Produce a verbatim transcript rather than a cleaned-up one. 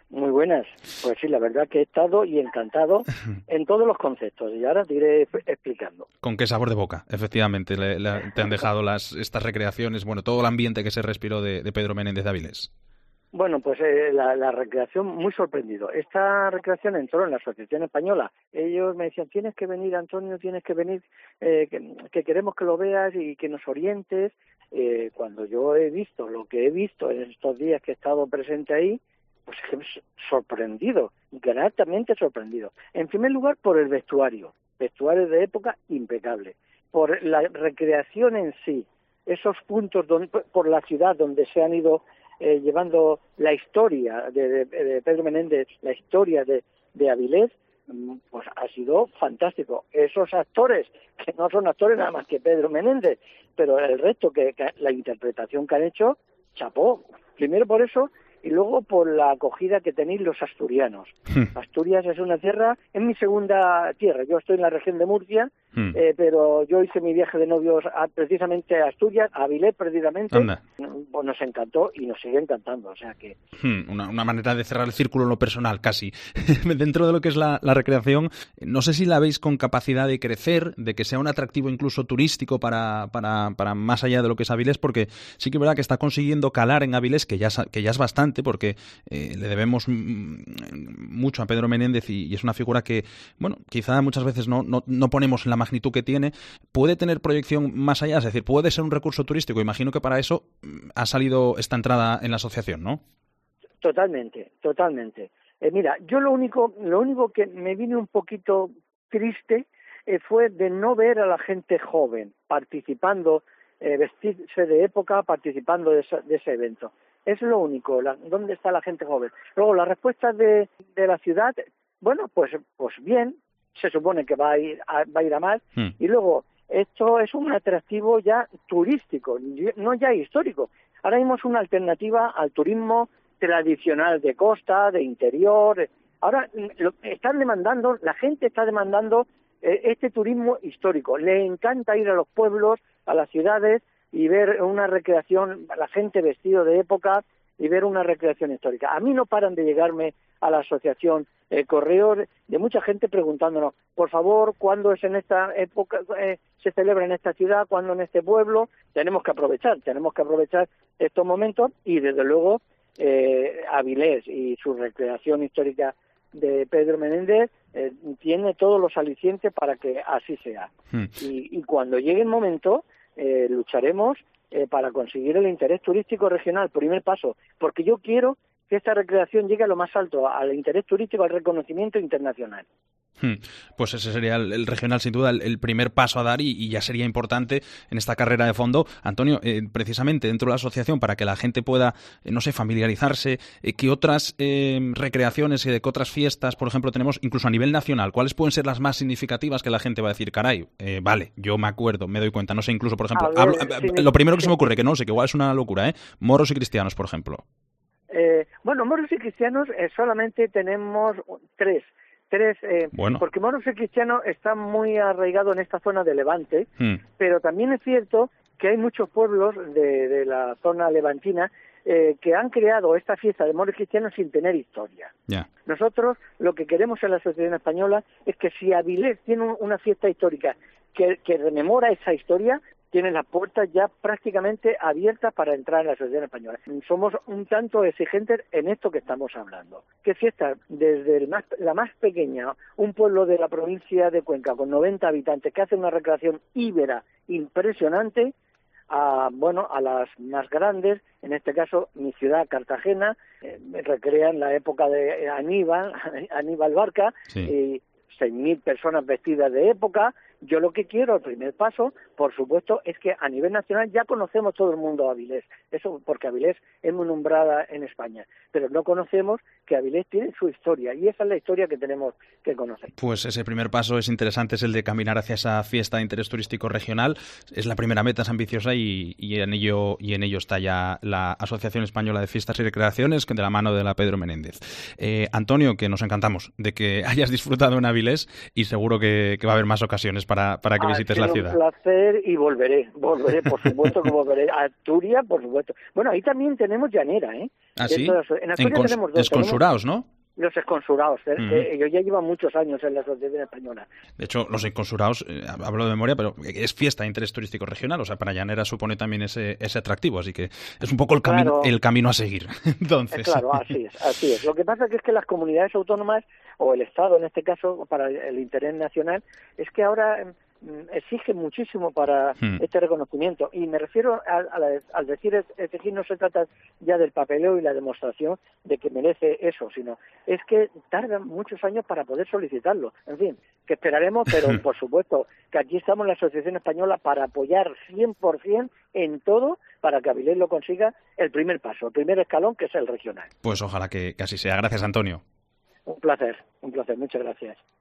Muy buenas. Pues sí, la verdad que he estado y encantado en todos los conceptos. Y ahora te iré explicando. ¿Con qué sabor de boca, efectivamente, le, le, te han dejado las estas recreaciones, bueno, todo el ambiente que se respiró de, de Pedro Menéndez de Avilés? Bueno, pues eh, la, la recreación, muy sorprendido. Esta recreación entró en la Asociación Española. Ellos me decían, tienes que venir, Antonio, tienes que venir, eh, que, que queremos que lo veas y que nos orientes. Eh, cuando yo he visto lo que he visto en estos días que he estado presente ahí, pues es que me he sorprendido, gratamente sorprendido. En primer lugar, por el vestuario, vestuario de época impecable. Por la recreación en sí, esos puntos donde, por la ciudad donde se han ido eh, llevando la historia de, de, de Pedro Menéndez, la historia de, de Avilés, pues ha sido fantástico. Esos actores, que no son actores nada más que Pedro Menéndez, pero el resto, que, que la interpretación que han hecho, chapó. Primero por eso, y luego por la acogida que tenéis los asturianos. Hmm. Asturias es una tierra, es mi segunda tierra. Yo estoy en la región de Murcia, hmm. eh, pero yo hice mi viaje de novios a, precisamente a Asturias, a Avilés precisamente. Anda. Pues nos encantó y nos sigue encantando, o sea que... Hmm, una, una manera de cerrar el círculo en lo personal, casi. Dentro de lo que es la, la recreación, no sé si la veis con capacidad de crecer, de que sea un atractivo incluso turístico para, para, para más allá de lo que es Avilés, porque sí que es verdad que está consiguiendo calar en Avilés, que ya, que ya es bastante, porque eh, le debemos mucho a Pedro Menéndez y, y es una figura que, bueno, quizá muchas veces no, no, no ponemos en la magnitud que tiene. Puede tener proyección más allá, es decir, puede ser un recurso turístico. Imagino que para eso ha salido esta entrada en la asociación, ¿no? Totalmente, totalmente. Eh, mira, yo lo único, lo único que me vine un poquito triste eh, fue de no ver a la gente joven participando, eh, vestirse de época, participando de, esa, de ese evento. Es lo único, la, ¿dónde está la gente joven? Luego, las respuestas de, de la ciudad, bueno, pues pues bien, se supone que va a ir a, va a, ir a más, mm. y luego, esto es un atractivo ya turístico, no ya histórico. Ahora mismo es una alternativa al turismo tradicional de costa, de interior. Ahora lo, están demandando, la gente está demandando eh, este turismo histórico. Le encanta ir a los pueblos, a las ciudades, y ver una recreación, la gente vestido de época y ver una recreación histórica. A mí no paran de llegarme a la asociación eh, correos de mucha gente preguntándonos, por favor, ¿cuándo es en esta época, eh, se celebra en esta ciudad, cuándo en este pueblo? Tenemos que aprovechar, tenemos que aprovechar estos momentos y desde luego eh, Avilés y su recreación histórica de Pedro Menéndez eh, tiene todos los alicientes para que así sea. Hmm. Y, y cuando llegue el momento, Eh, lucharemos eh, para conseguir el interés turístico regional, primer paso, porque yo quiero que esta recreación llegue a lo más alto, al interés turístico, al reconocimiento internacional. Pues ese sería el, el regional, sin duda, el, el primer paso a dar y, y ya sería importante en esta carrera de fondo. Antonio, eh, precisamente dentro de la asociación, para que la gente pueda, eh, no sé, familiarizarse, eh, ¿qué otras eh, recreaciones y de qué otras fiestas, por ejemplo, tenemos incluso a nivel nacional? ¿Cuáles pueden ser las más significativas que la gente va a decir, caray, eh, vale, yo me acuerdo, me doy cuenta, no sé, incluso, por ejemplo, ver, hablo, sí, lo primero que sí. se me ocurre, que no sé, que igual es una locura, ¿eh? Moros y cristianos, por ejemplo. Eh, bueno, moros y cristianos eh, solamente tenemos tres. Tres, eh, bueno. Porque moros y cristianos están muy arraigados en esta zona de Levante, hmm. pero también es cierto que hay muchos pueblos de, de la zona levantina eh, que han creado esta fiesta de moros y cristianos sin tener historia. Yeah. Nosotros lo que queremos en la Asociación Española es que si Avilés tiene un, una fiesta histórica que, que rememora esa historia, tienen las puertas ya prácticamente abiertas para entrar en la Asociación Española. Somos un tanto exigentes en esto que estamos hablando. ¿Qué fiesta? Desde el más, la más pequeña, un pueblo de la provincia de Cuenca con noventa habitantes que hace una recreación íbera impresionante, a bueno a las más grandes, en este caso mi ciudad Cartagena, eh, recrean la época de Aníbal, Aníbal Barca, sí. y seis mil personas vestidas de época. Yo lo que quiero, el primer paso, por supuesto, es que a nivel nacional ya conocemos todo el mundo a Avilés. Eso porque Avilés es muy nombrada en España, pero no conocemos que Avilés tiene su historia y esa es la historia que tenemos que conocer. Pues ese primer paso es interesante, es el de caminar hacia esa fiesta de interés turístico regional. Es la primera meta, es ambiciosa y, y en ello y en ello está ya la Asociación Española de Fiestas y Recreaciones, de la mano de la Pedro Menéndez. Eh, Antonio, que nos encantamos de que hayas disfrutado en Avilés y seguro que, que va a haber más ocasiones para, para que ha visites sido la ciudad. Un placer y volveré, volveré, por supuesto que volveré. A Asturias, por supuesto. Bueno, ahí también tenemos llanera, ¿eh? ¿Ah, sí? Las, en Asturias en cons, tenemos dos. Esconsuraos, ¿no? Los exconsurados, eh, Uh-huh. que ellos ya llevan muchos años en la Asociación Española. De hecho, los exconsurados, eh, hablo de memoria, pero es fiesta de interés turístico regional, o sea, para Llanera supone también ese, ese atractivo, así que es un poco el, cami claro, el camino a seguir. Entonces. Claro, así es, así es. Lo que pasa que es que las comunidades autónomas, o el Estado en este caso, para el interés nacional, es que ahora exigen muchísimo para hmm. este reconocimiento. Y me refiero a, a la, al decir exigir, no se trata ya del papeleo y la demostración de que merece eso, sino es que tardan muchos años para poder solicitarlo. En fin, que esperaremos, pero por supuesto que aquí estamos en la Asociación Española para apoyar cien por ciento en todo para que Avilés lo consiga el primer paso, el primer escalón, que es el regional. Pues ojalá que, que así sea. Gracias, Antonio. Un placer, un placer. Muchas gracias.